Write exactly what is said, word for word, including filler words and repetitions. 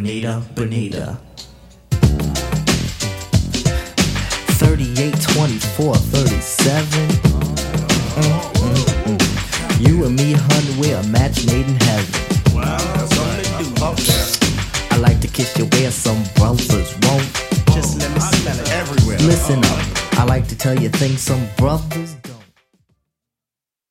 Bonita, Bonita. thirty-eight, twenty-four, thirty-seven. Mm, mm, mm. You and me, hun, we're a match made in heaven. Wow, that's all they do up there. I like to kiss you where some brothers won't. Just let me smell it everywhere. Listen up, I like to tell you things some brothers